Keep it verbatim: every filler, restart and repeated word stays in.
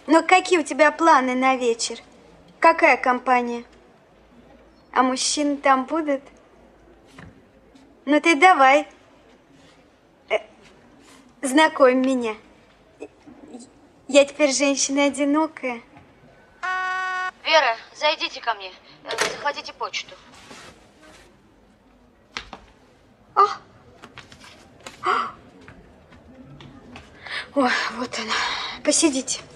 Ну, какие у тебя планы на вечер? Какая компания? А мужчины там будут? Ну, ты давай. Э, знакомь меня. Я теперь женщина одинокая. Вера, зайдите ко мне. Захватите почту. О! О! Ой, вот она. Посидите.